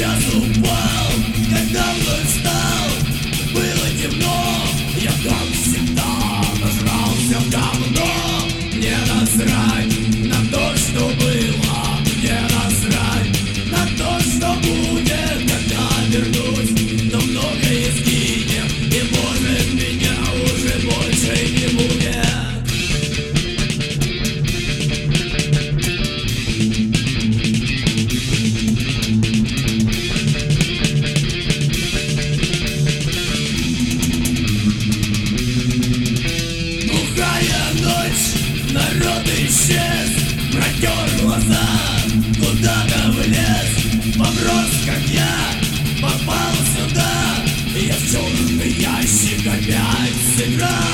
час упал, когда вновь встал, было темно. Я, как всегда, нажрался в говно. Мне насрать на то, что было. Мне насрать на то, что будет, когда вернусь. Но многое сгинет, и может меня уже больше не будет. Народ исчез, протер глаза, куда-то в лес, поброс, как я, попал сюда. Я в черный ящик опять сыграл.